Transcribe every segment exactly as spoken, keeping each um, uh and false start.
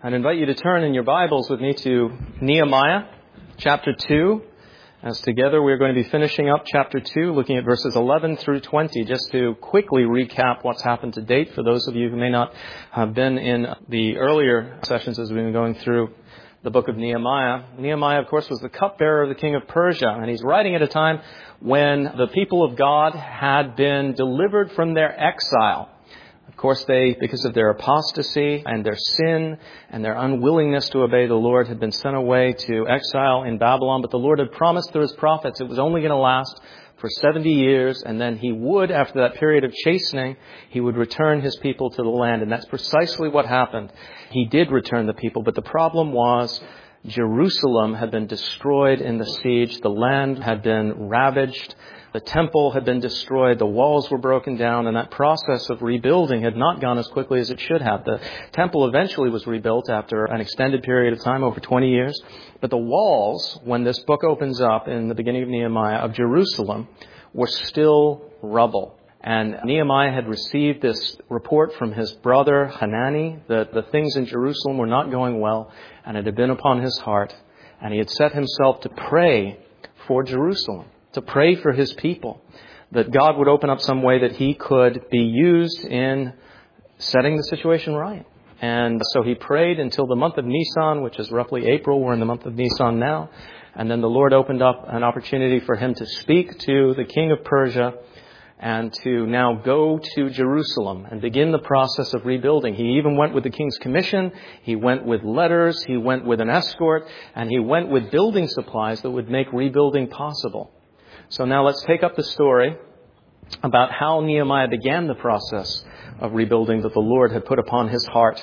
I'd invite you to turn in your Bibles with me to Nehemiah chapter two. As together we're going to be finishing up chapter two, looking at verses eleven through twenty, just to quickly recap what's happened to date for those of you who may not have been in the earlier sessions as we've been going through the book of Nehemiah. Nehemiah, of course, was the cupbearer of the king of Persia, and he's writing at a time when the people of God had been delivered from their exile. Of course, they, because of their apostasy and their sin and their unwillingness to obey the Lord, had been sent away to exile in Babylon. But the Lord had promised through His prophets it was only going to last for seventy years, and then He would, after that period of chastening, He would return His people to the land. And that's precisely what happened. He did return the people, but the problem was Jerusalem had been destroyed in the siege. The land had been ravaged. The temple had been destroyed. The walls were broken down, and that process of rebuilding had not gone as quickly as it should have. The temple eventually was rebuilt after an extended period of time, over twenty years. But the walls, when this book opens up in the beginning of Nehemiah, of Jerusalem, were still rubble. And Nehemiah had received this report from his brother Hanani that the things in Jerusalem were not going well, and it had been upon his heart. And he had set himself to pray for Jerusalem, to pray for his people, that God would open up some way that he could be used in setting the situation right. And so he prayed until the month of Nisan, which is roughly April. We're in the month of Nisan now. And then the Lord opened up an opportunity for him to speak to the king of Persia and to now go to Jerusalem and begin the process of rebuilding. He even went with the king's commission. He went with letters. He went with an escort. And he went with building supplies that would make rebuilding possible. So now let's take up the story about how Nehemiah began the process of rebuilding that the Lord had put upon his heart.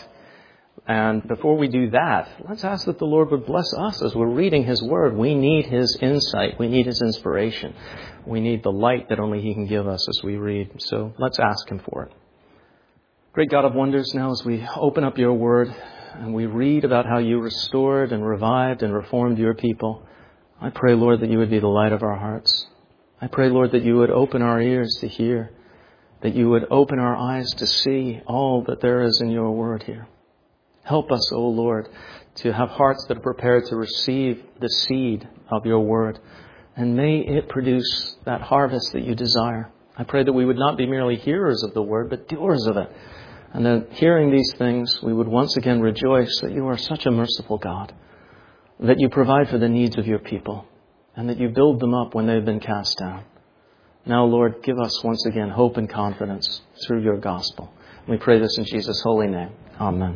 And before we do that, let's ask that the Lord would bless us as we're reading His Word. We need His insight. We need His inspiration. We need the light that only He can give us as we read. So let's ask Him for it. Great God of wonders, now as we open up Your Word and we read about how You restored and revived and reformed Your people, I pray, Lord, that You would be the light of our hearts. I pray, Lord, that You would open our ears to hear, that You would open our eyes to see all that there is in Your Word here. Help us, O Lord, to have hearts that are prepared to receive the seed of Your Word. And may it produce that harvest that You desire. I pray that we would not be merely hearers of the Word, but doers of it. And that hearing these things, we would once again rejoice that You are such a merciful God, that You provide for the needs of Your people, and that You build them up when they've been cast down. Now, Lord, give us once again hope and confidence through Your gospel. We pray this in Jesus' holy name. Amen.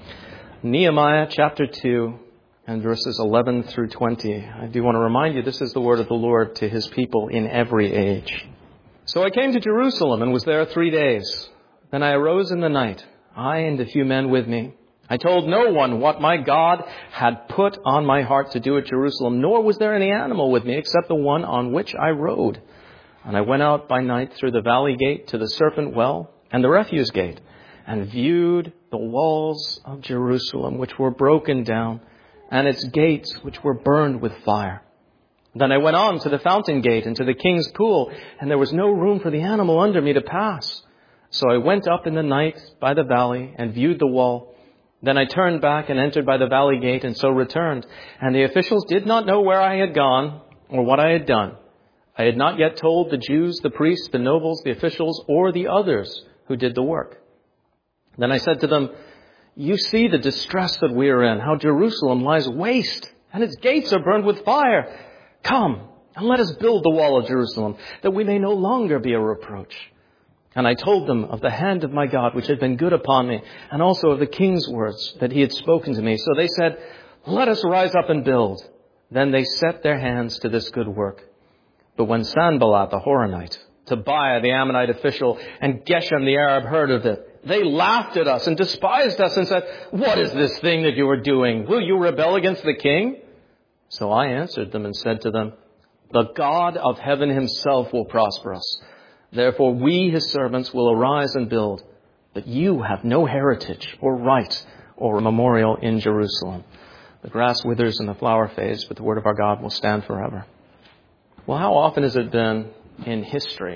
Nehemiah chapter two and verses eleven through twenty. I do want to remind you, this is the word of the Lord to His people in every age. So I came to Jerusalem and was there three days. Then I arose in the night, I and a few men with me. I told no one what my God had put on my heart to do at Jerusalem, nor was there any animal with me except the one on which I rode. And I went out by night through the valley gate to the serpent well and the refuse gate, and viewed the walls of Jerusalem, which were broken down, and its gates, which were burned with fire. Then I went on to the fountain gate and to the king's pool, and there was no room for the animal under me to pass. So I went up in the night by the valley and viewed the wall. Then I turned back and entered by the valley gate, and so returned. And the officials did not know where I had gone or what I had done. I had not yet told the Jews, the priests, the nobles, the officials, or the others who did the work. Then I said to them, You see the distress that we are in, how Jerusalem lies waste, and its gates are burned with fire. Come, and let us build the wall of Jerusalem, that we may no longer be a reproach. And I told them of the hand of my God, which had been good upon me, and also of the king's words that he had spoken to me. So they said, Let us rise up and build. Then they set their hands to this good work. But when Sanballat the Horonite, Tobiah the Ammonite official, and Geshem the Arab heard of it, they laughed at us and despised us and said, What is this thing that you are doing? Will you rebel against the king? So I answered them and said to them, The God of heaven Himself will prosper us. Therefore we, His servants, will arise and build. But you have no heritage or right or memorial in Jerusalem. The grass withers and the flower fades, but the word of our God will stand forever. Well, how often has it been in history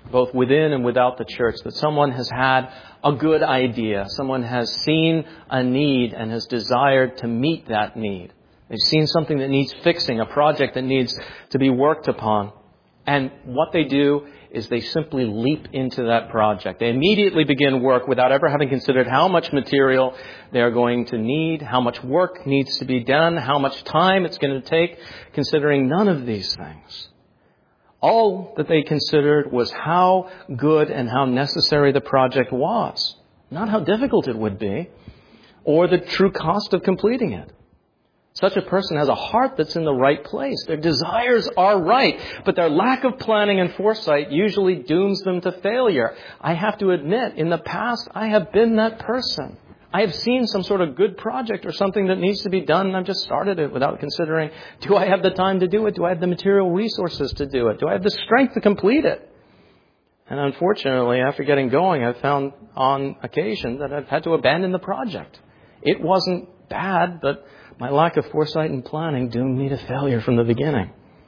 both within and without the church, that someone has had a good idea. Someone has seen a need and has desired to meet that need. They've seen something that needs fixing, a project that needs to be worked upon. And what they do is they simply leap into that project. They immediately begin work without ever having considered how much material they are going to need, how much work needs to be done, how much time it's going to take, considering none of these things. All that they considered was how good and how necessary the project was, not how difficult it would be, or the true cost of completing it. Such a person has a heart that's in the right place. Their desires are right, but their lack of planning and foresight usually dooms them to failure. I have to admit, in the past, I have been that person. I have seen some sort of good project or something that needs to be done, and I've just started it without considering, do I have the time to do it? Do I have the material resources to do it? Do I have the strength to complete it? And unfortunately, after getting going, I've found on occasion that I've had to abandon the project. It wasn't bad, but my lack of foresight and planning doomed me to failure from the beginning.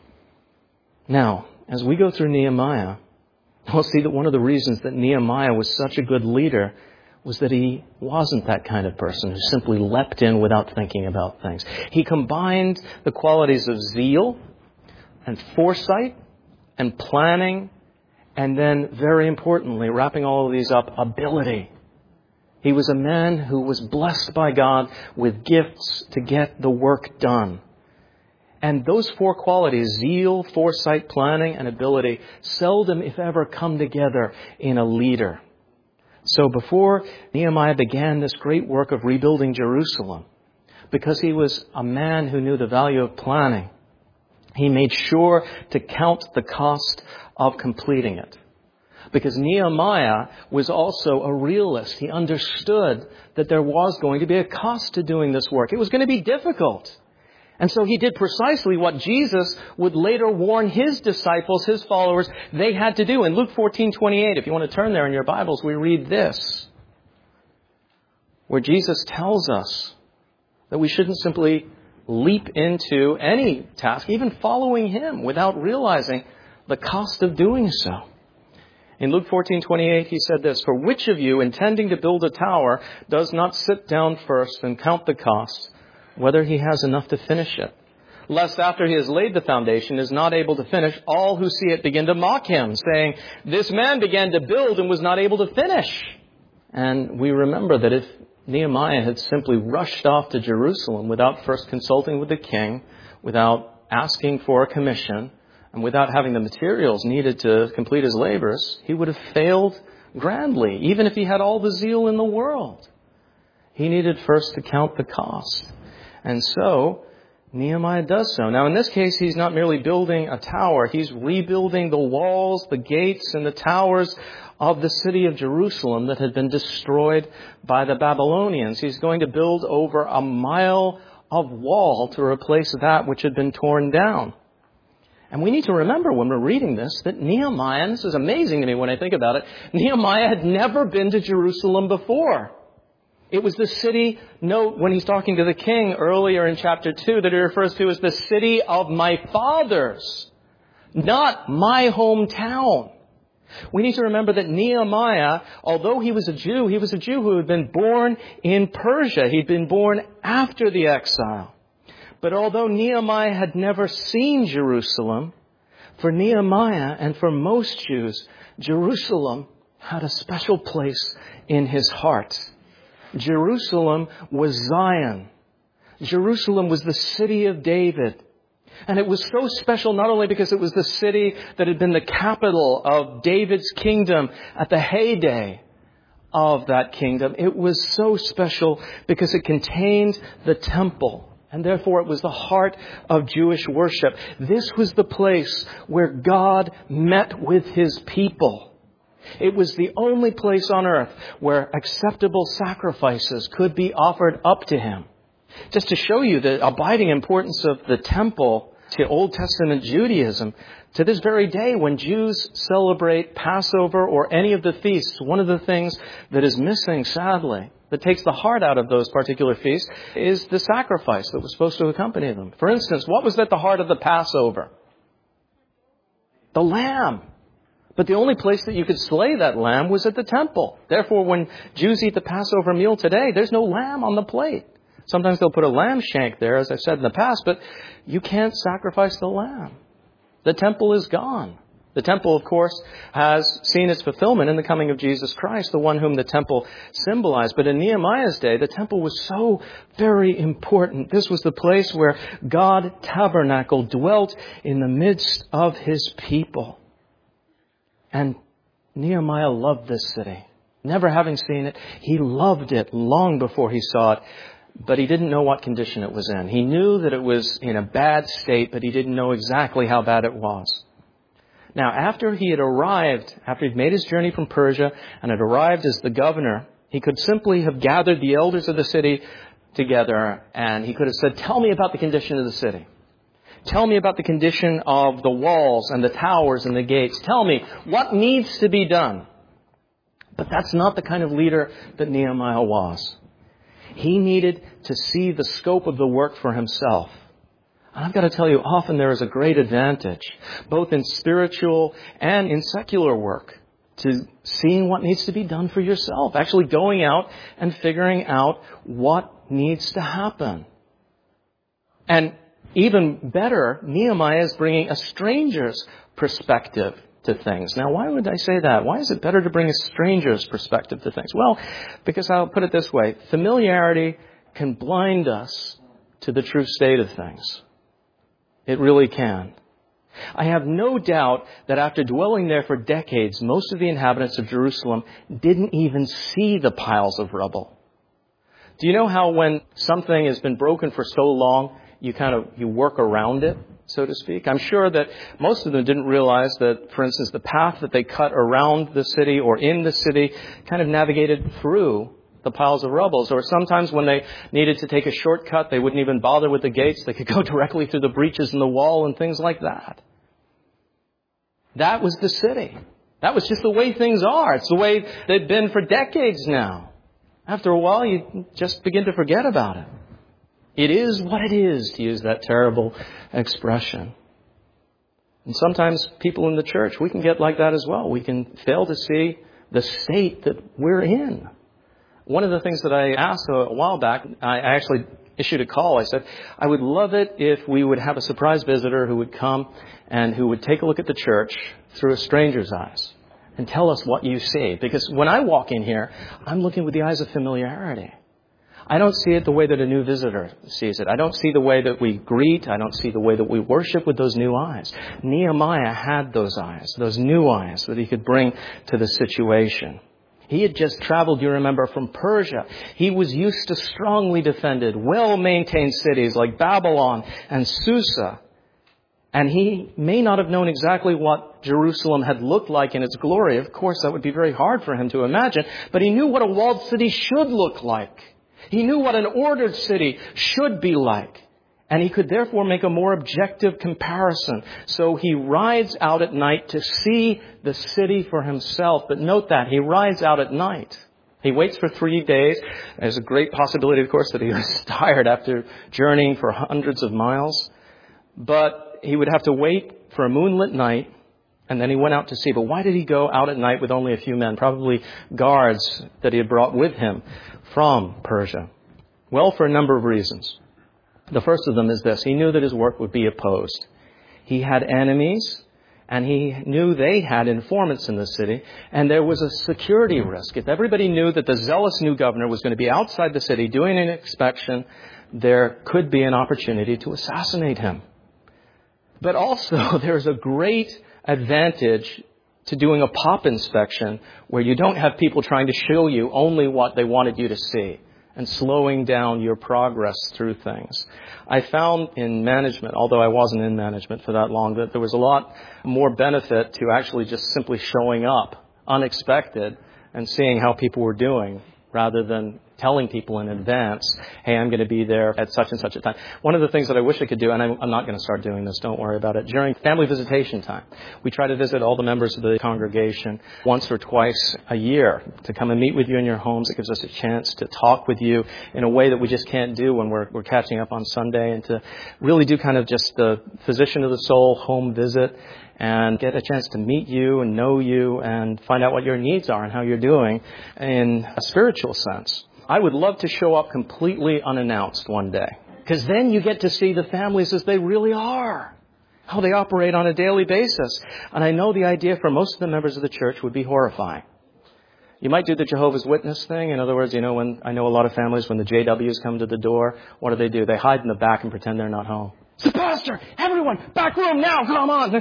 Now, as we go through Nehemiah, we'll see that one of the reasons that Nehemiah was such a good leader was that he wasn't that kind of person who simply leapt in without thinking about things. He combined the qualities of zeal and foresight and planning, and then, very importantly, wrapping all of these up, ability. He was a man who was blessed by God with gifts to get the work done. And those four qualities, zeal, foresight, planning, and ability, seldom, if ever, come together in a leader. So before Nehemiah began this great work of rebuilding Jerusalem, because he was a man who knew the value of planning, he made sure to count the cost of completing it. Because Nehemiah was also a realist. He understood that there was going to be a cost to doing this work. It was going to be difficult. And so he did precisely what Jesus would later warn his disciples, his followers, they had to do. In Luke fourteen twenty-eight, if you want to turn there in your Bibles, we read this, where Jesus tells us that we shouldn't simply leap into any task, even following him, without realizing the cost of doing so. In Luke fourteen twenty-eight, he said this, "For which of you, intending to build a tower, does not sit down first and count the cost, whether he has enough to finish it? Lest after he has laid the foundation, is not able to finish, all who see it begin to mock him, saying, 'This man began to build and was not able to finish.'" And we remember that if Nehemiah had simply rushed off to Jerusalem without first consulting with the king, without asking for a commission, and without having the materials needed to complete his labors, he would have failed grandly, even if he had all the zeal in the world. He needed first to count the cost. And so, Nehemiah does so. Now, in this case, he's not merely building a tower. He's rebuilding the walls, the gates, and the towers of the city of Jerusalem that had been destroyed by the Babylonians. He's going to build over a mile of wall to replace that which had been torn down. And we need to remember when we're reading this that Nehemiah, and this is amazing to me when I think about it, Nehemiah had never been to Jerusalem before. It was the city, note when he's talking to the king earlier in chapter two, that he refers to as the city of my fathers, not my hometown. We need to remember that Nehemiah, although he was a Jew, he was a Jew who had been born in Persia. He'd been born after the exile. But although Nehemiah had never seen Jerusalem, for Nehemiah and for most Jews, Jerusalem had a special place in his heart. Jerusalem was Zion. Jerusalem was the city of David. And it was so special not only because it was the city that had been the capital of David's kingdom at the heyday of that kingdom. It was so special because it contained the temple. And therefore it was the heart of Jewish worship. This was the place where God met with his people. It was the only place on earth where acceptable sacrifices could be offered up to him. Just to show you the abiding importance of the temple to Old Testament Judaism, to this very day when Jews celebrate Passover or any of the feasts, one of the things that is missing, sadly, that takes the heart out of those particular feasts, is the sacrifice that was supposed to accompany them. For instance, what was at the heart of the Passover? The lamb. But the only place that you could slay that lamb was at the temple. Therefore, when Jews eat the Passover meal today, there's no lamb on the plate. Sometimes they'll put a lamb shank there, as I've said in the past, but you can't sacrifice the lamb. The temple is gone. The temple, of course, has seen its fulfillment in the coming of Jesus Christ, the one whom the temple symbolized. But in Nehemiah's day, the temple was so very important. This was the place where God tabernacled, dwelt in the midst of his people. And Nehemiah loved this city. Never having seen it, he loved it long before he saw it. But he didn't know what condition it was in. He knew that it was in a bad state, but he didn't know exactly how bad it was. Now, after he had arrived, after he'd made his journey from Persia and had arrived as the governor, he could simply have gathered the elders of the city together and he could have said, tell me about the condition of the city. Tell me about the condition of the walls and the towers and the gates. Tell me what needs to be done. But that's not the kind of leader that Nehemiah was. He needed to see the scope of the work for himself. And I've got to tell you, often there is a great advantage, both in spiritual and in secular work, to seeing what needs to be done for yourself. Actually going out and figuring out what needs to happen. And even better, Nehemiah is bringing a stranger's perspective to things. Now, why would I say that? Why is it better to bring a stranger's perspective to things? Well, because I'll put it this way. Familiarity can blind us to the true state of things. It really can. I have no doubt that after dwelling there for decades, most of the inhabitants of Jerusalem didn't even see the piles of rubble. Do you know how when something has been broken for so long, you kind of, you work around it, so to speak? I'm sure that most of them didn't realize that, for instance, the path that they cut around the city or in the city kind of navigated through the piles of rubble. Or sometimes when they needed to take a shortcut, they wouldn't even bother with the gates. They could go directly through the breaches in the wall and things like that. That was the city. That was just the way things are. It's the way they've been for decades now. After a while, you just begin to forget about it. It is what it is, to use that terrible expression. And sometimes people in the church, we can get like that as well. We can fail to see the state that we're in. One of the things that I asked a while back, I actually issued a call. I said, I would love it if we would have a surprise visitor who would come and who would take a look at the church through a stranger's eyes and tell us what you see. Because when I walk in here, I'm looking with the eyes of familiarity. I don't see it the way that a new visitor sees it. I don't see the way that we greet. I don't see the way that we worship with those new eyes. Nehemiah had those eyes, those new eyes that he could bring to the situation. He had just traveled, you remember, from Persia. He was used to strongly defended, well-maintained cities like Babylon and Susa. And he may not have known exactly what Jerusalem had looked like in its glory. Of course, that would be very hard for him to imagine. But he knew what a walled city should look like. He knew what an ordered city should be like. And he could therefore make a more objective comparison. So he rides out at night to see the city for himself. But note that, he rides out at night. He waits for three days. There's a great possibility, of course, that he was tired after journeying for hundreds of miles. But he would have to wait for a moonlit night. And then he went out to see. But why did he go out at night with only a few men? Probably guards that he had brought with him from Persia. Well, for a number of reasons. The first of them is this. He knew that his work would be opposed. He had enemies, and he knew they had informants in the city, and there was a security risk. If everybody knew that the zealous new governor was going to be outside the city doing an inspection, there could be an opportunity to assassinate him. But also, there's a great advantage to doing a pop inspection where you don't have people trying to show you only what they wanted you to see and slowing down your progress through things. I found in management, although I wasn't in management for that long, that there was a lot more benefit to actually just simply showing up unexpected and seeing how people were doing rather than telling people in advance, hey, I'm going to be there at such and such a time. One of the things that I wish I could do, and I'm not going to start doing this, don't worry about it, during family visitation time, we try to visit all the members of the congregation once or twice a year to come and meet with you in your homes. It gives us a chance to talk with you in a way that we just can't do when we're, we're catching up on Sunday, and to really do kind of just the physician of the soul home visit and get a chance to meet you and know you and find out what your needs are and how you're doing in a spiritual sense. I would love to show up completely unannounced one day, because then you get to see the families as they really are, how they operate on a daily basis. And I know the idea for most of the members of the church would be horrifying. You might do the Jehovah's Witness thing. In other words, you know, when I know a lot of families, when the J Ws come to the door, what do they do? They hide in the back and pretend they're not home. It's the pastor! Everyone! Back room now! Come on!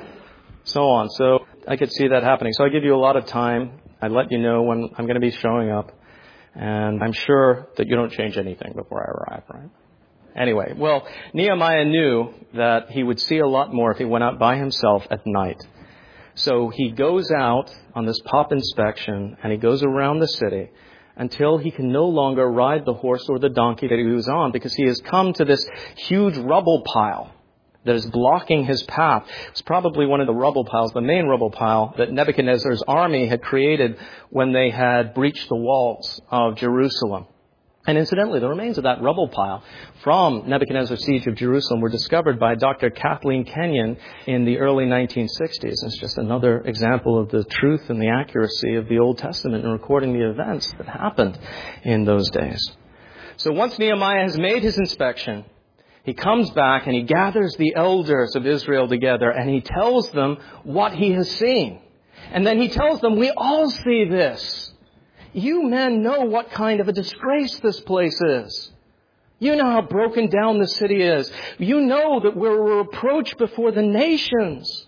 So on. So I could see that happening. So I give you a lot of time. I let you know when I'm going to be showing up. And I'm sure that you don't change anything before I arrive, right? Anyway, well, Nehemiah knew that he would see a lot more if he went out by himself at night. So he goes out on this pop inspection, and he goes around the city until he can no longer ride the horse or the donkey that he was on, because he has come to this huge rubble pile that is blocking his path. It's probably one of the rubble piles, the main rubble pile that Nebuchadnezzar's army had created when they had breached the walls of Jerusalem. And incidentally, the remains of that rubble pile from Nebuchadnezzar's siege of Jerusalem were discovered by Doctor Kathleen Kenyon in the early nineteen sixties. It's just another example of the truth and the accuracy of the Old Testament in recording the events that happened in those days. So once Nehemiah has made his inspection, he comes back and he gathers the elders of Israel together and he tells them what he has seen. And then he tells them, we all see this. You men know what kind of a disgrace this place is. You know how broken down the city is. You know that we're a reproach before the nations.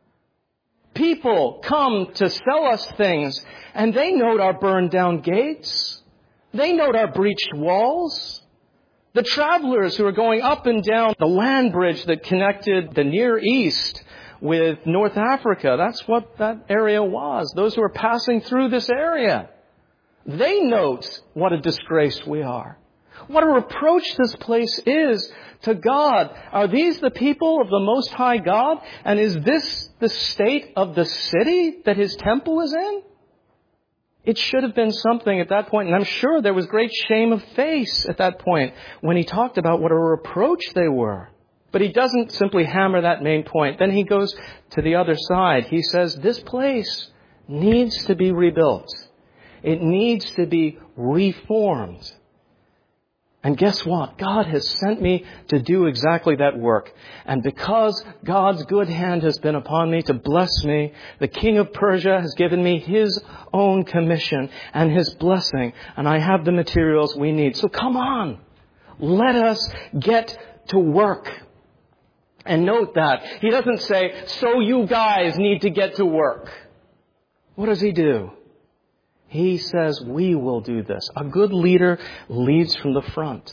People come to sell us things, and they note our burned down gates. They note our breached walls. The travelers who are going up and down the land bridge that connected the Near East with North Africa, that's what that area was. Those who are passing through this area, they note what a disgrace we are. What a reproach this place is to God. Are these the people of the Most High God? And is this the state of the city that His temple is in? It should have been something at that point, and I'm sure there was great shame of face at that point when he talked about what a reproach they were. But he doesn't simply hammer that main point. Then he goes to the other side. He says, this place needs to be rebuilt. It needs to be reformed. And guess what? God has sent me to do exactly that work. And because God's good hand has been upon me to bless me, the king of Persia has given me his own commission and his blessing. And I have the materials we need. So come on, let us get to work. And note that he doesn't say, so you guys need to get to work. What does he do? He says, we will do this. A good leader leads from the front.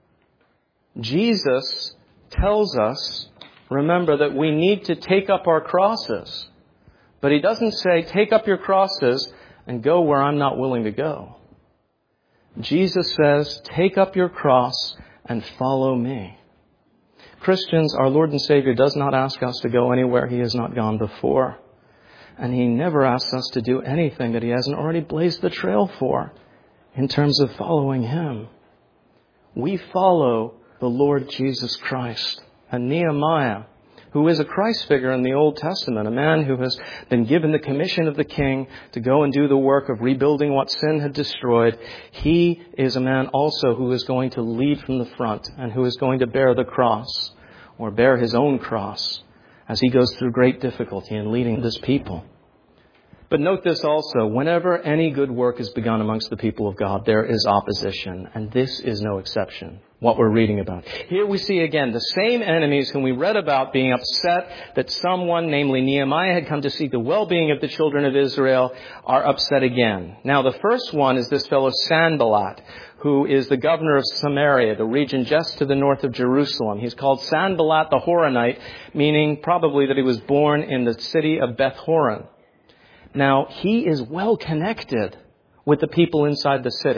Jesus tells us, remember, that we need to take up our crosses. But he doesn't say, take up your crosses and go where I'm not willing to go. Jesus says, take up your cross and follow me. Christians, our Lord and Savior does not ask us to go anywhere He has not gone before. And He never asks us to do anything that He hasn't already blazed the trail for in terms of following Him. We follow the Lord Jesus Christ. And Nehemiah, who is a Christ figure in the Old Testament, a man who has been given the commission of the king to go and do the work of rebuilding what sin had destroyed, he is a man also who is going to lead from the front and who is going to bear the cross, or bear his own cross, as he goes through great difficulty in leading this people. But note this also, whenever any good work is begun amongst the people of God, there is opposition, and this is no exception, what we're reading about. Here we see again the same enemies whom we read about being upset that someone, namely Nehemiah, had come to seek the well-being of the children of Israel, are upset again. Now the first one is this fellow Sanballat, who is the governor of Samaria, the region just to the north of Jerusalem. He's called Sanballat the Horonite, meaning probably that he was born in the city of Beth Horon. Now, he is well connected with the people inside the city.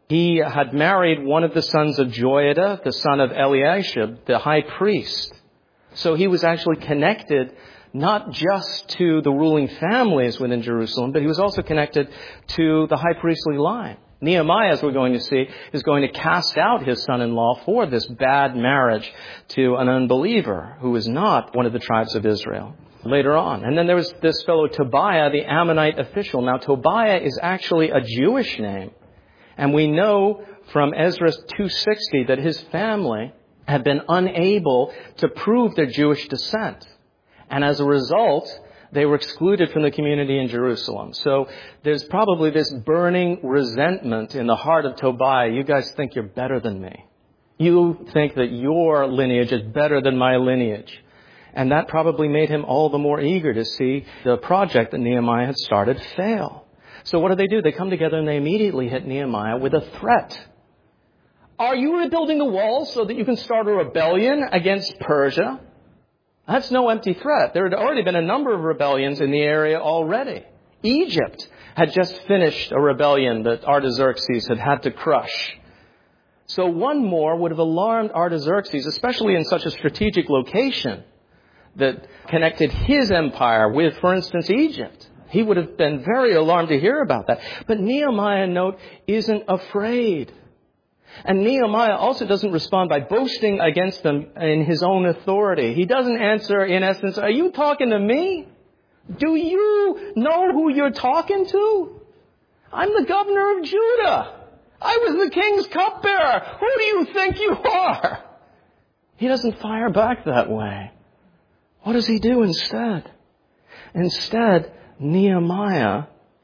He had married one of the sons of Joiada, the son of Eliashib, the high priest. So he was actually connected not just to the ruling families within Jerusalem, but he was also connected to the high priestly line. Nehemiah, as we're going to see, is going to cast out his son-in-law for this bad marriage to an unbeliever who is not one of the tribes of Israel later on. And then there was this fellow Tobiah, the Ammonite official. Now, Tobiah is actually a Jewish name. And we know from Ezra two sixty that his family had been unable to prove their Jewish descent. And as a result, they were excluded from the community in Jerusalem. So there's probably this burning resentment in the heart of Tobiah. You guys think you're better than me. You think that your lineage is better than my lineage. And that probably made him all the more eager to see the project that Nehemiah had started fail. So what do they do? They come together and they immediately hit Nehemiah with a threat. Are you rebuilding the walls so that you can start a rebellion against Persia? That's no empty threat. There had already been a number of rebellions in the area already. Egypt had just finished a rebellion that Artaxerxes had had to crush. So one more would have alarmed Artaxerxes, especially in such a strategic location that connected his empire with, for instance, Egypt. He would have been very alarmed to hear about that. But Nehemiah, note, isn't afraid. And Nehemiah also doesn't respond by boasting against them in his own authority. He doesn't answer, in essence, are you talking to me? Do you know who you're talking to? I'm the governor of Judah. I was the king's cupbearer. Who do you think you are? He doesn't fire back that way. What does he do instead? Instead, Nehemiah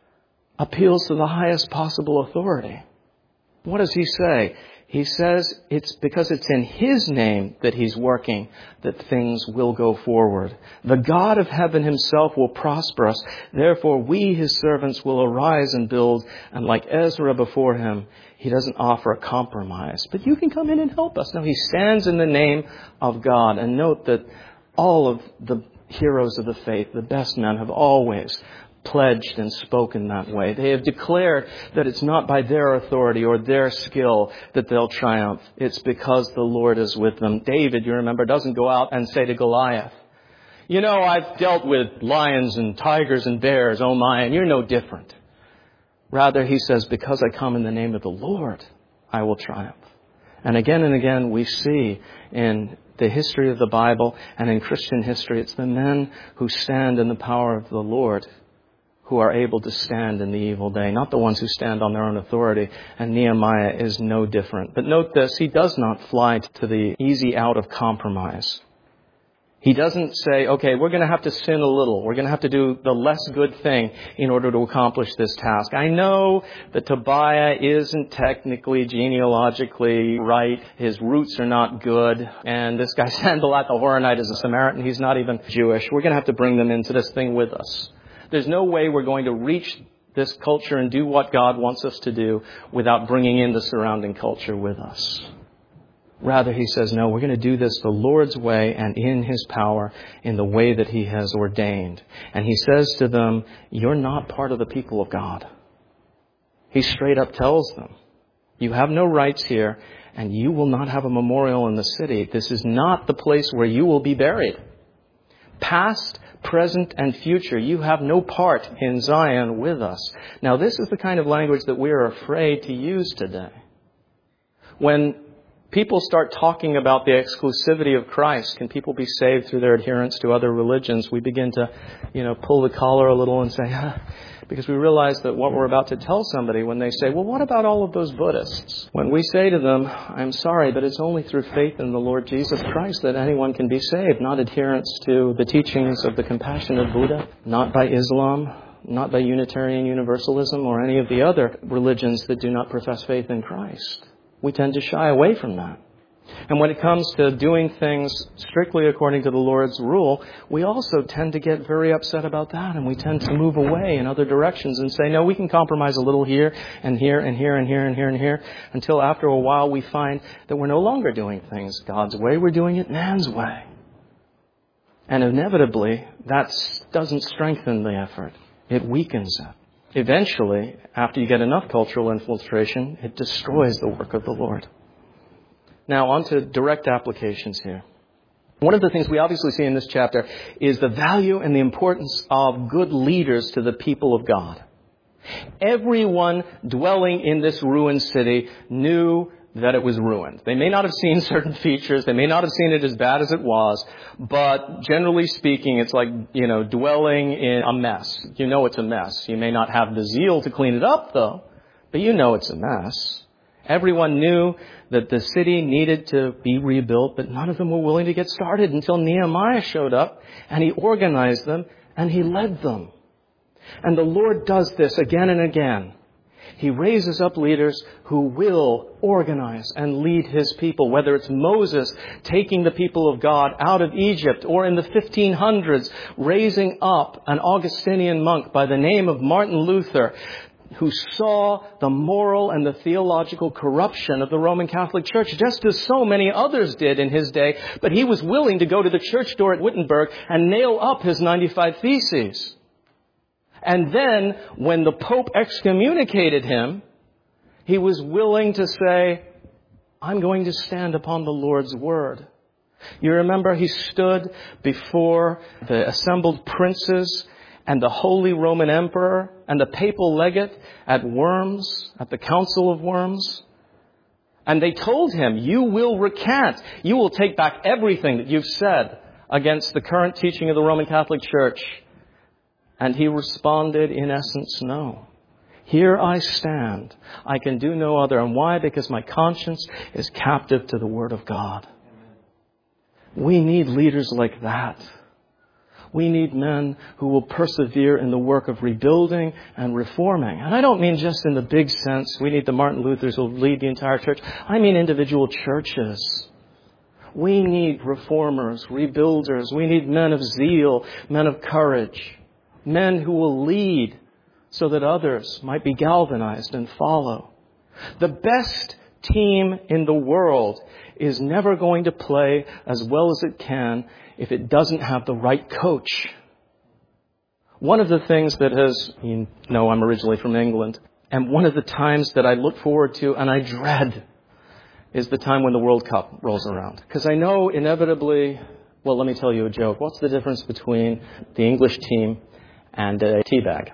appeals to the highest possible authority. What does he say? He says it's because it's in his name that he's working that things will go forward. The God of heaven himself will prosper us. Therefore, we, his servants, will arise and build. And like Ezra before him, he doesn't offer a compromise. But you can come in and help us. No, he stands in the name of God. And note that all of the heroes of the faith, the best men, have always pledged and spoken that way. They have declared that it's not by their authority or their skill that they'll triumph. It's because the Lord is with them. David, you remember, doesn't go out and say to Goliath, you know, I've dealt with lions and tigers and bears, oh my, and you're no different. Rather, he says, because I come in the name of the Lord, I will triumph. And again and again, we see in the history of the Bible and in Christian history, it's the men who stand in the power of the Lord who are able to stand in the evil day, not the ones who stand on their own authority. And Nehemiah is no different. But note this, he does not fly to the easy out of compromise. He doesn't say, okay, we're going to have to sin a little. We're going to have to do the less good thing in order to accomplish this task. I know that Tobiah isn't technically, genealogically right. His roots are not good. And this guy Sanballat the Horonite is a Samaritan. He's not even Jewish. We're going to have to bring them into this thing with us. There's no way we're going to reach this culture and do what God wants us to do without bringing in the surrounding culture with us. Rather, he says, no, we're going to do this the Lord's way and in his power, in the way that he has ordained. And he says to them, you're not part of the people of God. He straight up tells them, you have no rights here, and you will not have a memorial in the city. This is not the place where you will be buried. Past, present, and future, you have no part in Zion with us. Now, this is the kind of language that we are afraid to use today. When people start talking about the exclusivity of Christ, can people be saved through their adherence to other religions? We begin to, you know, pull the collar a little and say, ah, because we realize that what we're about to tell somebody when they say, well, what about all of those Buddhists? When we say to them, I'm sorry, but it's only through faith in the Lord Jesus Christ that anyone can be saved, not adherence to the teachings of the compassionate Buddha, not by Islam, not by Unitarian Universalism or any of the other religions that do not profess faith in Christ. We tend to shy away from that. And when it comes to doing things strictly according to the Lord's rule, we also tend to get very upset about that. And we tend to move away in other directions and say, no, we can compromise a little here and here and here and here and here and here. Until after a while we find that we're no longer doing things God's way. We're doing it man's way. And inevitably, that doesn't strengthen the effort. It weakens it. eventually, after you get enough cultural infiltration, it destroys the work of the Lord. Now, on to direct applications here. One of the things we obviously see in this chapter is the value and the importance of good leaders to the people of God. Everyone dwelling in this ruined city knew that it was ruined. They may not have seen certain features. They may not have seen it as bad as it was. But generally speaking, it's like, you know, dwelling in a mess. You know it's a mess. You may not have the zeal to clean it up, though. But you know it's a mess. Everyone knew that the city needed to be rebuilt, but none of them were willing to get started until Nehemiah showed up and he organized them and he led them. And the Lord does this again and again. He raises up leaders who will organize and lead His people, whether it's Moses taking the people of God out of Egypt, or in the fifteen hundreds raising up an Augustinian monk by the name of Martin Luther, who saw the moral and the theological corruption of the Roman Catholic Church, just as so many others did in his day. But he was willing to go to the church door at Wittenberg and nail up his ninety-five Theses. And then, when the Pope excommunicated him, he was willing to say, I'm going to stand upon the Lord's word. You remember he stood before the assembled princes and the Holy Roman Emperor and the papal legate at Worms, at the Council of Worms. And they told him, you will recant. You will take back everything that you've said against the current teaching of the Roman Catholic Church. And he responded, in essence, no. Here I stand. I can do no other. And why? Because my conscience is captive to the Word of God. We need leaders like that. We need men who will persevere in the work of rebuilding and reforming. And I don't mean just in the big sense. We need the Martin Luthers who will lead the entire church. I mean individual churches. We need reformers, rebuilders. We need men of zeal, men of courage. Men who will lead so that others might be galvanized and follow. The best team in the world is never going to play as well as it can if it doesn't have the right coach. One of the things that has, you know, I'm originally from England, and one of the times that I look forward to and I dread is the time when the World Cup rolls around. Because I know inevitably, well, let me tell you a joke. What's the difference between the English team and a tea bag?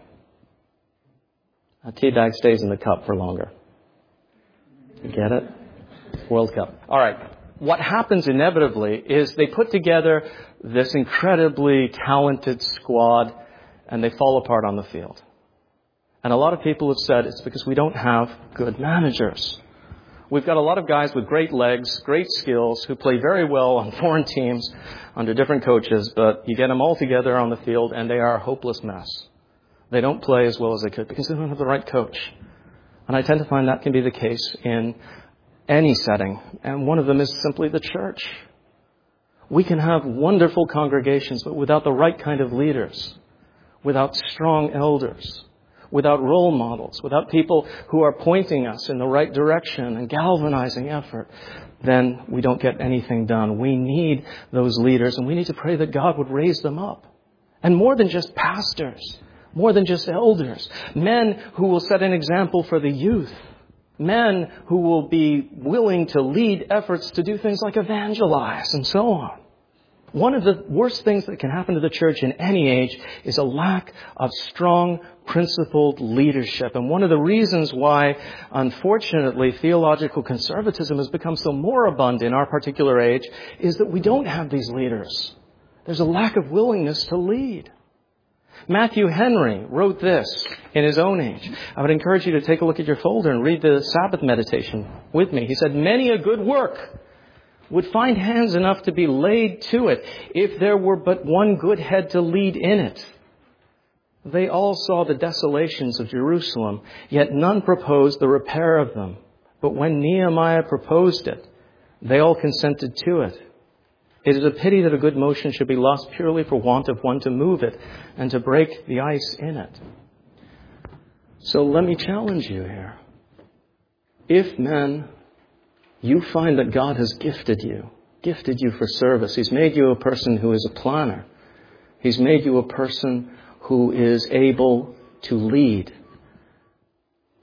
A tea bag stays in the cup for longer. You get it? World Cup. All right. What happens inevitably is they put together this incredibly talented squad and they fall apart on the field. And a lot of people have said it's because we don't have good managers. We've got a lot of guys with great legs, great skills, who play very well on foreign teams under different coaches, but you get them all together on the field and they are a hopeless mess. They don't play as well as they could because they don't have the right coach. And I tend to find that can be the case in any setting. And one of them is simply the church. We can have wonderful congregations, but without the right kind of leaders, without strong elders, without role models, without people who are pointing us in the right direction and galvanizing effort, then we don't get anything done. We need those leaders, and we need to pray that God would raise them up. And more than just pastors, more than just elders, men who will set an example for the youth, men who will be willing to lead efforts to do things like evangelize and so on. One of the worst things that can happen to the church in any age is a lack of strong, principled leadership. And one of the reasons why, unfortunately, theological conservatism has become so moribund in our particular age is that we don't have these leaders. There's a lack of willingness to lead. Matthew Henry wrote this in his own age. I would encourage you to take a look at your folder and read the Sabbath meditation with me. He said, "Many a good work would find hands enough to be laid to it if there were but one good head to lead in it. They all saw the desolations of Jerusalem, yet none proposed the repair of them. But when Nehemiah proposed it, they all consented to it. It is a pity that a good motion should be lost purely for want of one to move it and to break the ice in it." So let me challenge you here. If men, you find that God has gifted you, gifted you for service. He's made you a person who is a planner. He's made you a person who is able to lead.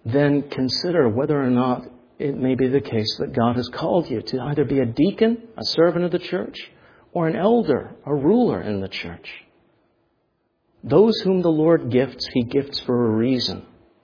then consider whether or not it may be the case that God has called you to either be a deacon, a servant of the church, or an elder, a ruler in the church. Those whom the Lord gifts, He gifts for a reason.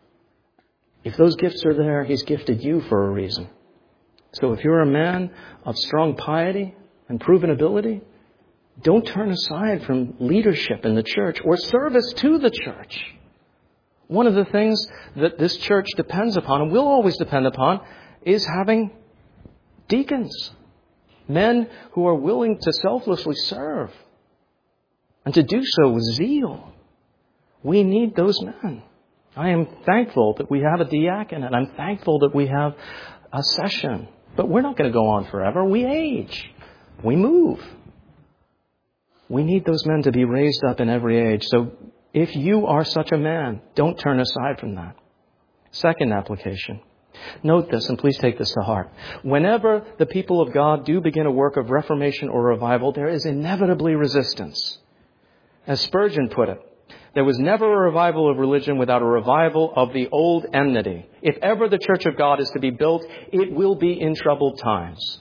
If those gifts are there, He's gifted you for a reason. So if you're a man of strong piety and proven ability, don't turn aside from leadership in the church or service to the church. One of the things that this church depends upon, and will always depend upon, is having deacons. Men who are willing to selflessly serve. And to do so with zeal. We need those men. I am thankful that we have a diaconate. I'm thankful that we have a session. But we're not going to go on forever. We age. We move. We need those men to be raised up in every age. So if you are such a man, don't turn aside from that. Second application. Note this, and please take this to heart. Whenever the people of God do begin a work of reformation or revival, there is inevitably resistance. As Spurgeon put it, there was never a revival of religion without a revival of the old enmity. If ever the church of God is to be built, it will be in troubled times.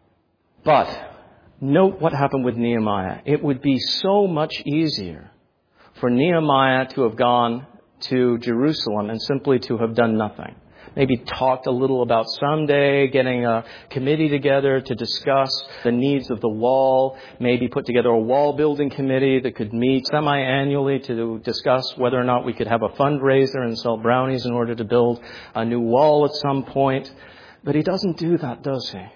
But note what happened with Nehemiah. It would be so much easier for Nehemiah to have gone to Jerusalem and simply to have done nothing. Maybe talked a little about someday getting a committee together to discuss the needs of the wall. Maybe put together a wall building committee that could meet semi-annually to discuss whether or not we could have a fundraiser and sell brownies in order to build a new wall at some point. But he doesn't do that, does he?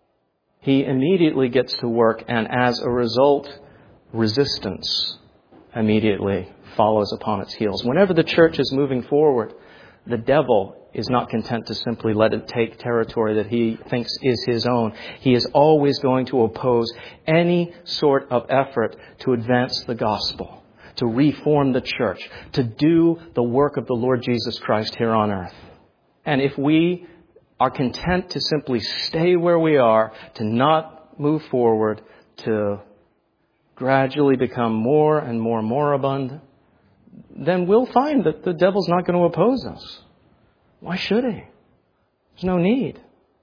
He immediately gets to work, and as a result, resistance immediately follows upon its heels. Whenever the church is moving forward, the devil is not content to simply let it take territory that he thinks is his own. He is always going to oppose any sort of effort to advance the gospel, to reform the church, to do the work of the Lord Jesus Christ here on earth. And if we are content to simply stay where we are, to not move forward, to gradually become more and more moribund, then we'll find that the devil's not going to oppose us. Why should he? There's no need.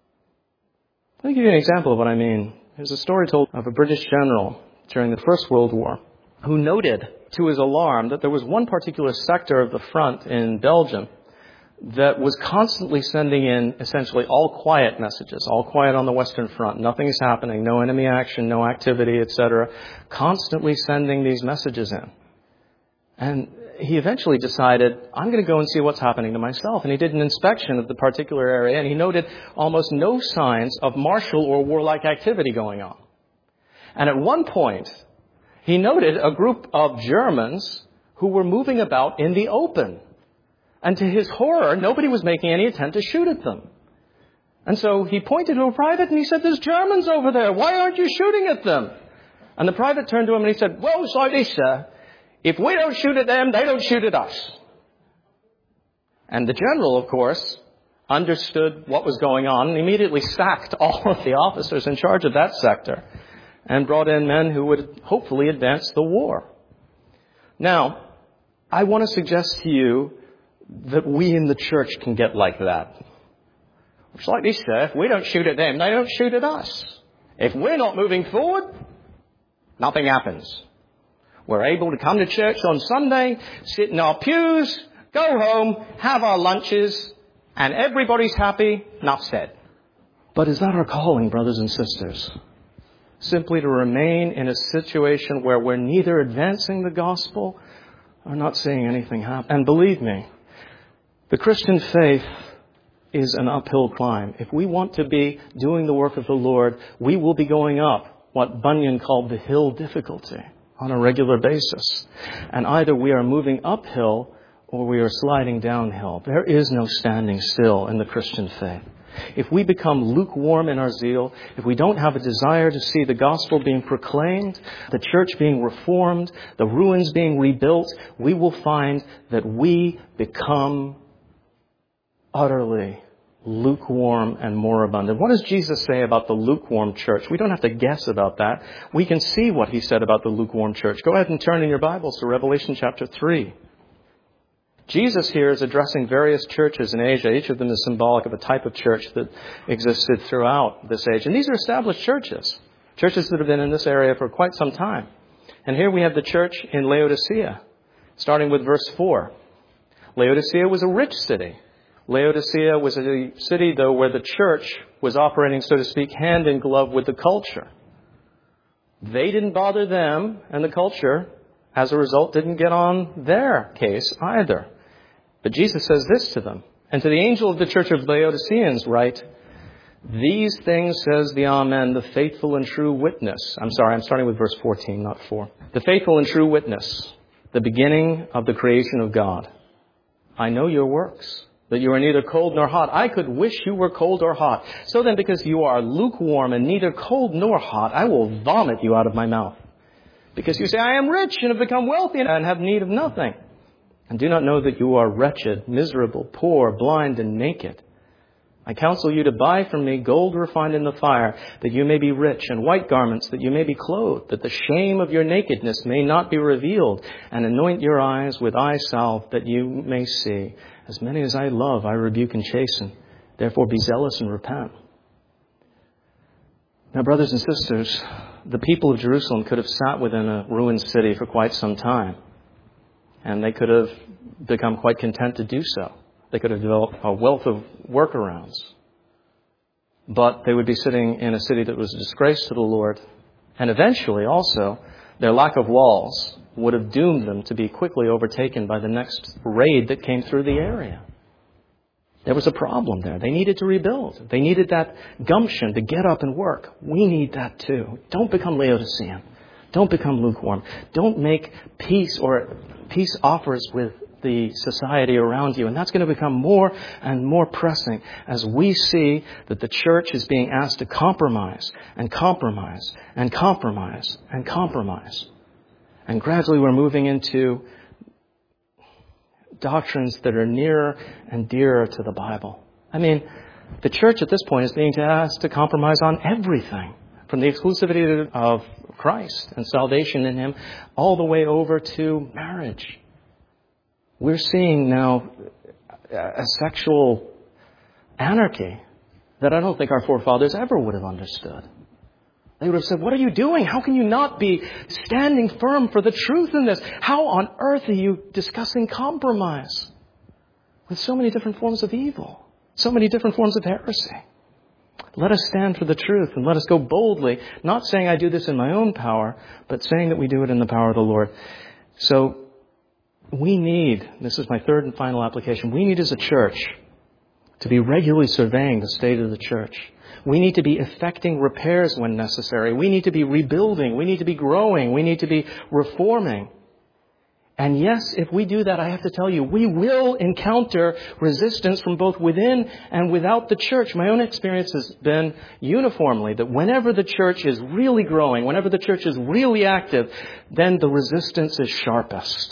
Let me give you an example of what I mean. There's a story told of a British general during the First World War who noted to his alarm that there was one particular sector of the front in Belgium that was constantly sending in essentially all quiet messages, all quiet on the Western Front. Nothing is happening, no enemy action, no activity, et cetera. Constantly sending these messages in. And he eventually decided, I'm going to go and see what's happening to myself. And he did an inspection of the particular area, and he noted almost no signs of martial or warlike activity going on. And at one point, he noted a group of Germans who were moving about in the open. And to his horror, nobody was making any attempt to shoot at them. And so he pointed to a private and he said, there's Germans over there. Why aren't you shooting at them? And the private turned to him and he said, well, it's like this, sir. If we don't shoot at them, they don't shoot at us. And the general, of course, understood what was going on and immediately sacked all of the officers in charge of that sector and brought in men who would hopefully advance the war. Now, I want to suggest to you that we in the church can get like that. It's like this, sir. If we don't shoot at them, they don't shoot at us. If we're not moving forward, nothing happens. We're able to come to church on Sunday, sit in our pews, go home, have our lunches, and everybody's happy, enough said. But is that our calling, brothers and sisters? Simply to remain in a situation where we're neither advancing the gospel or not seeing anything happen. And believe me, the Christian faith is an uphill climb. If we want to be doing the work of the Lord, we will be going up what Bunyan called the hill difficulty on a regular basis. And either we are moving uphill or we are sliding downhill. There is no standing still in the Christian faith. If we become lukewarm in our zeal, if we don't have a desire to see the gospel being proclaimed, the church being reformed, the ruins being rebuilt, we will find that we become utterly lukewarm and moribund. And what does Jesus say about the lukewarm church? We don't have to guess about that. We can see what he said about the lukewarm church. Go ahead and turn in your Bibles to Revelation chapter three. Jesus here is addressing various churches in Asia. Each of them is symbolic of a type of church that existed throughout this age. And these are established churches, churches that have been in this area for quite some time. And here we have the church in Laodicea, starting with verse four. Laodicea was a rich city. Laodicea was a city, though, where the church was operating, so to speak, hand in glove with the culture. They didn't bother them, and the culture, as a result, didn't get on their case either. But Jesus says this to them. And to the angel of the church of Laodiceans write, these things says the Amen, the faithful and true witness. I'm sorry, I'm starting with verse fourteen, not four. The faithful and true witness, the beginning of the creation of God. I know your works, that you are neither cold nor hot. I could wish you were cold or hot. So then, because you are lukewarm and neither cold nor hot, I will vomit you out of my mouth. Because you say, I am rich and have become wealthy and have need of nothing. And do not know that you are wretched, miserable, poor, blind, and naked. I counsel you to buy from me gold refined in the fire, that you may be rich, and white garments, that you may be clothed, that the shame of your nakedness may not be revealed, and anoint your eyes with eye salve, that you may see. As many as I love, I rebuke and chasten. Therefore be zealous and repent. Now, brothers and sisters, the people of Jerusalem could have sat within a ruined city for quite some time. And they could have become quite content to do so. They could have developed a wealth of workarounds. But they would be sitting in a city that was a disgrace to the Lord. And eventually, also, their lack of walls would have doomed them to be quickly overtaken by the next raid that came through the area. There was a problem there. They needed to rebuild. They needed that gumption to get up and work. We need that too. Don't become Laodicean. Don't become lukewarm. Don't make peace or peace offers with the society around you. And that's going to become more and more pressing as we see that the church is being asked to compromise and compromise and compromise and compromise. And gradually we're moving into doctrines that are nearer and dearer to the Bible. I mean, the church at this point is being asked to compromise on everything, from the exclusivity of Christ and salvation in Him all the way over to marriage. We're seeing now a sexual anarchy that I don't think our forefathers ever would have understood. They would have said, what are you doing? How can you not be standing firm for the truth in this? How on earth are you discussing compromise with so many different forms of evil, so many different forms of heresy? Let us stand for the truth and let us go boldly, not saying I do this in my own power, but saying that we do it in the power of the Lord. So we need, this is my third and final application, we need as a church to be regularly surveying the state of the church. We need to be effecting repairs when necessary. We need to be rebuilding. We need to be growing. We need to be reforming. And yes, if we do that, I have to tell you, we will encounter resistance from both within and without the church. My own experience has been uniformly that whenever the church is really growing, whenever the church is really active, then the resistance is sharpest.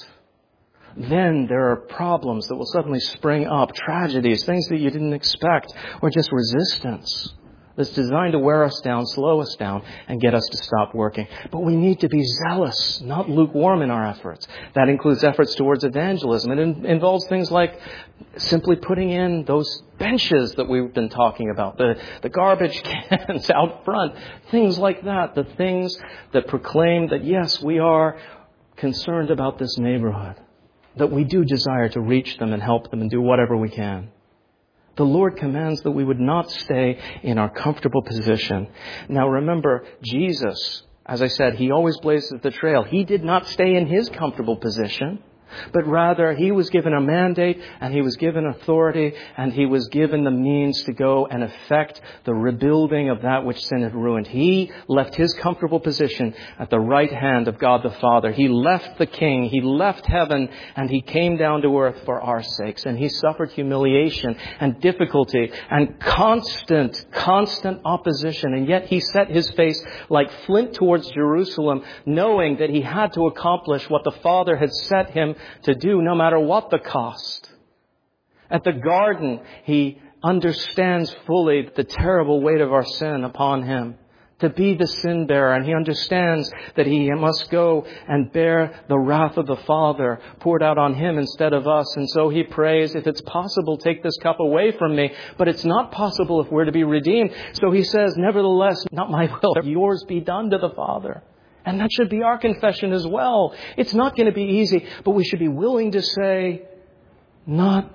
Then there are problems that will suddenly spring up, tragedies, things that you didn't expect, or just resistance that's designed to wear us down, slow us down, and get us to stop working. But we need to be zealous, not lukewarm in our efforts. That includes efforts towards evangelism. It in- involves things like simply putting in those benches that we've been talking about, the, the garbage cans out front, things like that, the things that proclaim that, yes, we are concerned about this neighborhood, that we do desire to reach them and help them and do whatever we can. The Lord commands that we would not stay in our comfortable position. Now remember, Jesus, as I said, He always blazes the trail. He did not stay in His comfortable position, but rather He was given a mandate and He was given authority and He was given the means to go and effect the rebuilding of that which sin had ruined. He left His comfortable position at the right hand of God the Father. He left the King. He left heaven and He came down to earth for our sakes. And He suffered humiliation and difficulty and constant, constant opposition. And yet He set His face like flint towards Jerusalem, knowing that He had to accomplish what the Father had set Him to do, no matter what the cost. At the garden, He understands fully the terrible weight of our sin upon Him. to be the sin bearer. And he understands that he must go and bear the wrath of the Father poured out on him instead of us. And so he prays, if it's possible, take this cup away from me. But it's not possible if we're to be redeemed. So he says, nevertheless, not my will, yours be done to the Father. And that should be our confession as well. It's not going to be easy, but we should be willing to say, not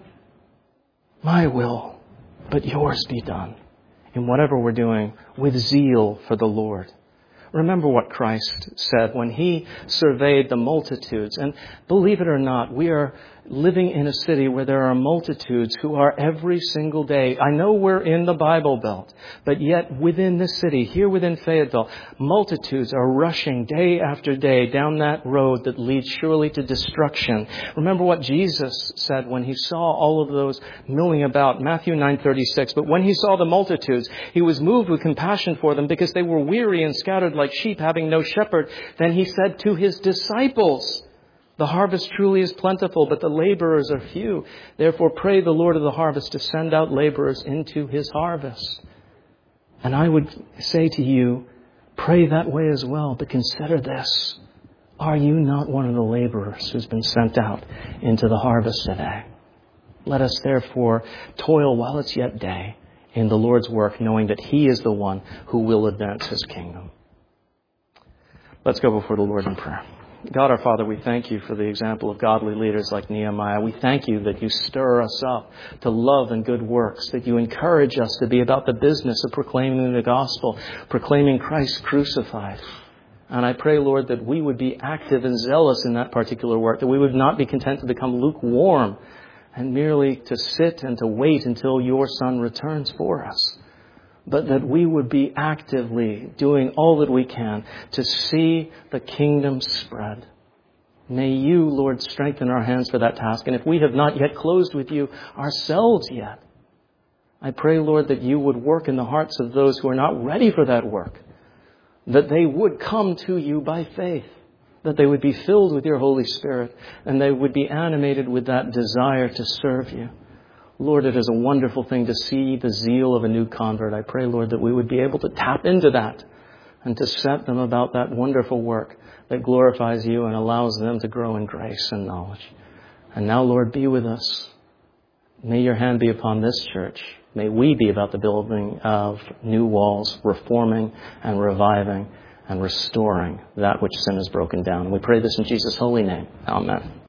my will, but yours be done. In whatever we're doing, with zeal for the Lord. Remember what Christ said when he surveyed the multitudes. And believe it or not, we are living in a city where there are multitudes who are every single day. I know we're in the Bible Belt, but yet within the city, here within Fayetteville, multitudes are rushing day after day down that road that leads surely to destruction. Remember what Jesus said when he saw all of those milling about, Matthew nine thirty-six. But when he saw the multitudes, he was moved with compassion for them because they were weary and scattered like sheep having no shepherd. Then he said to his disciples, the harvest truly is plentiful, but the laborers are few. Therefore, pray the Lord of the harvest to send out laborers into his harvest. And I would say to you, pray that way as well. But consider this. Are you not one of the laborers who's been sent out into the harvest today? Let us therefore toil while it's yet day in the Lord's work, knowing that he is the one who will advance his kingdom. Let's go before the Lord in prayer. God our Father, we thank you for the example of godly leaders like Nehemiah. We thank you that you stir us up to love and good works, that you encourage us to be about the business of proclaiming the gospel, proclaiming Christ crucified. And I pray, Lord, that we would be active and zealous in that particular work, that we would not be content to become lukewarm and merely to sit and to wait until your Son returns for us, but that we would be actively doing all that we can to see the kingdom spread. May you, Lord, strengthen our hands for that task. And if we have not yet closed with you ourselves yet, I pray, Lord, that you would work in the hearts of those who are not ready for that work, that they would come to you by faith, that they would be filled with your Holy Spirit, and they would be animated with that desire to serve you. Lord, it is a wonderful thing to see the zeal of a new convert. I pray, Lord, that we would be able to tap into that and to set them about that wonderful work that glorifies you and allows them to grow in grace and knowledge. And now, Lord, be with us. May your hand be upon this church. May we be about the building of new walls, reforming and reviving and restoring that which sin has broken down. We pray this in Jesus' holy name. Amen.